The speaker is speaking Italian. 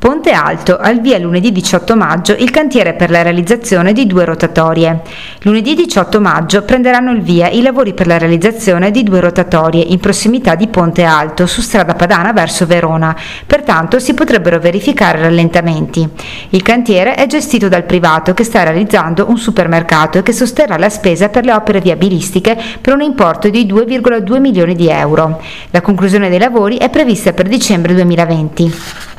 Ponte Alto, al via lunedì 18 maggio il cantiere per la realizzazione di 2 rotatorie. Lunedì 18 maggio prenderanno il via i lavori per la realizzazione di 2 rotatorie in prossimità di Ponte Alto su strada Padana verso Verona, pertanto si potrebbero verificare rallentamenti. Il cantiere è gestito dal privato che sta realizzando un supermercato e che sosterrà la spesa per le opere viabilistiche per un importo di 2,2 milioni di euro. La conclusione dei lavori è prevista per dicembre 2020.